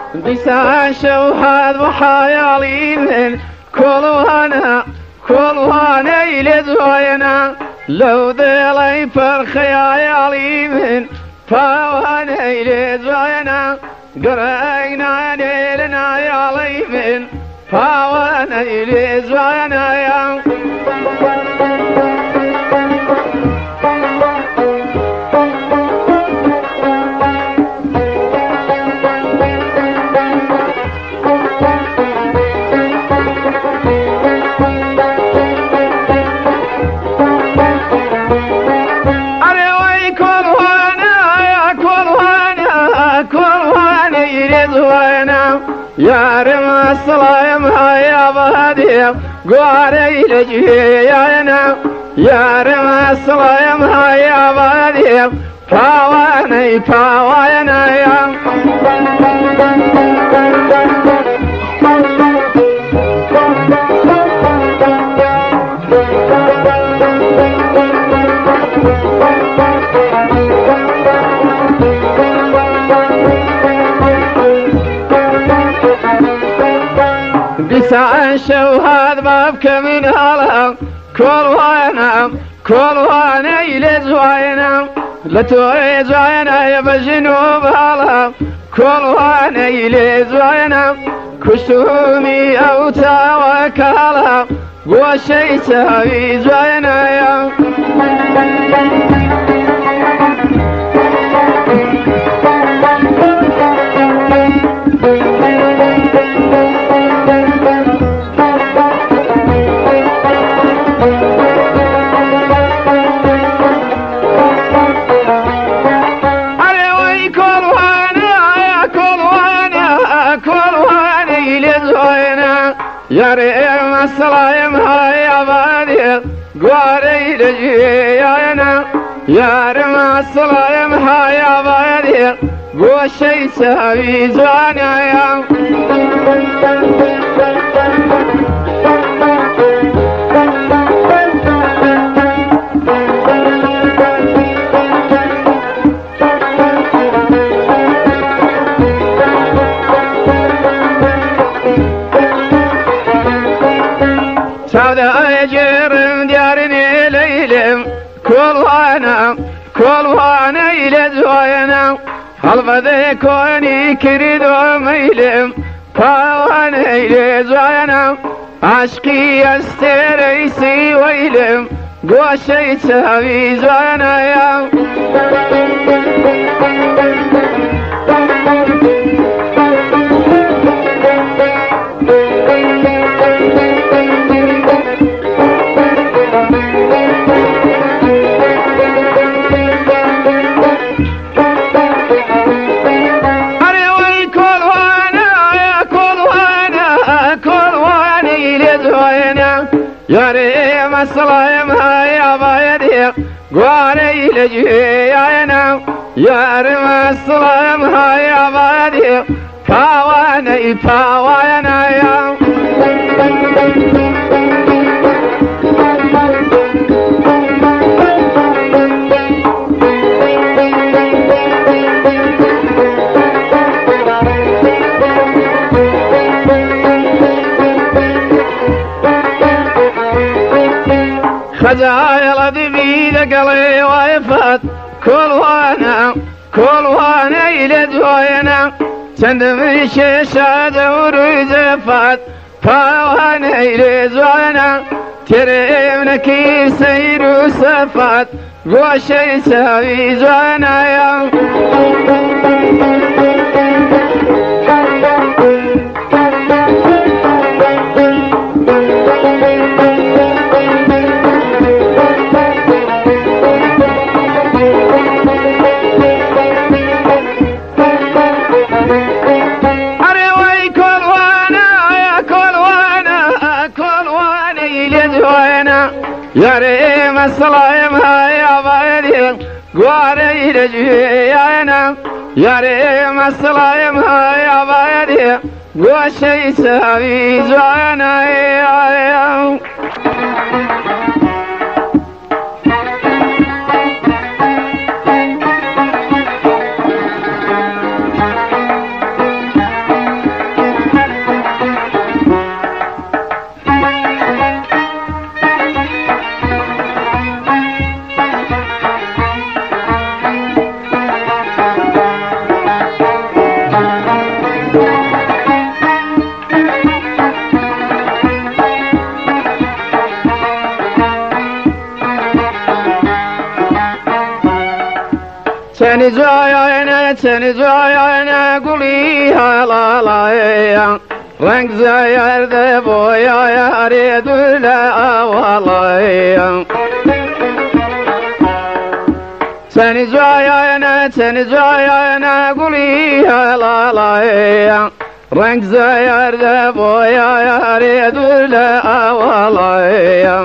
بساشة وهذا وحيالي من كل وانا يلد وينا لو ذلي فرخيالي من فوانا يلد وينا قرأينا ليلنا يالي من فوانا يلد وينا يا يا رم السلام يا بهدي قاري لجيانا يا رم السلام يا بهدي فواني فوانا يا بسعشة وهذا بابك من هلا كل وانا يلد وينا لا تويز وينا يا بجنوب هلا كل وانا يلد وينا كشومي او توكلا وشي تهيز وينا يا يا ريم السلام يا بادي قاري لجيانا يا ريم السلام يا بادي وشي سوي زوانا يا أجر ديارني ليلم كل وانا يلد وينا هل بذي كوني كريد وميلم فوانا يلد وينا عشقي استريسي ويلم قوشي تهوي زوانا يا يا ريم السلام يا بادي قاري لجيانا يا ريم السلام يا بادي فواني فوانا يا خزايل دبيد قلي ويفات كل وانا يلد وينا تندم شيشة دور زفات فوانا يلد وينا تريمنا كيف سير وسفات وشي سوي زوانا يا يا ريم السلام يا بادي قاري لجيانا يا ريم السلام يا بادي وشي سوي زوانا يا Seni zayane guli halalaya renk zayerde boya yare düle avalaya Seni zayane guli halalaya renk zayerde boya yare düle avalaya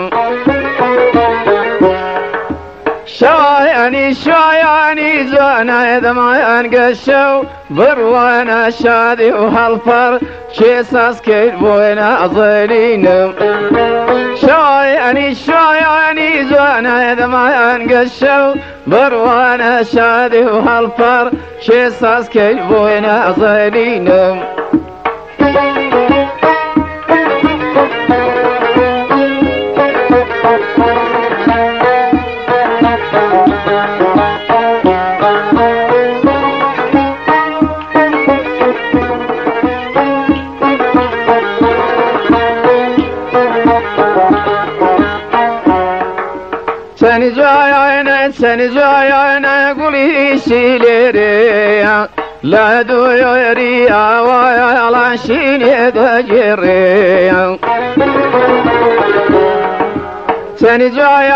شایانی زنای دمان گشو بروانا شادی و هالفر چه ساز کرد بوینا ظلینم شایانی زنای دمان گشو بروانا شادی و هالفر چه ساز کرد بوینا ظلینم Seni zayane guli sileri La duyori avaya la şini de giri Seni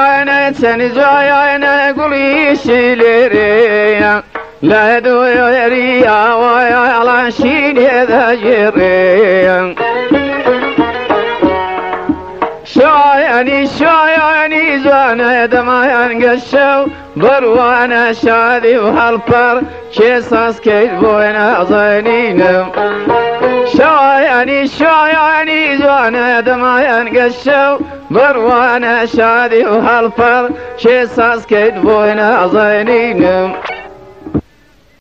zayane guli sileri La duyori avaya la şini de giri شایانی زنای دمان گشو بروانا شادی و هالپر چه ساز کرد بوینا ظلینم شایانی زنای دمان گشو بروانا شادی و هالپر چه ساز کرد بوینا ظلینم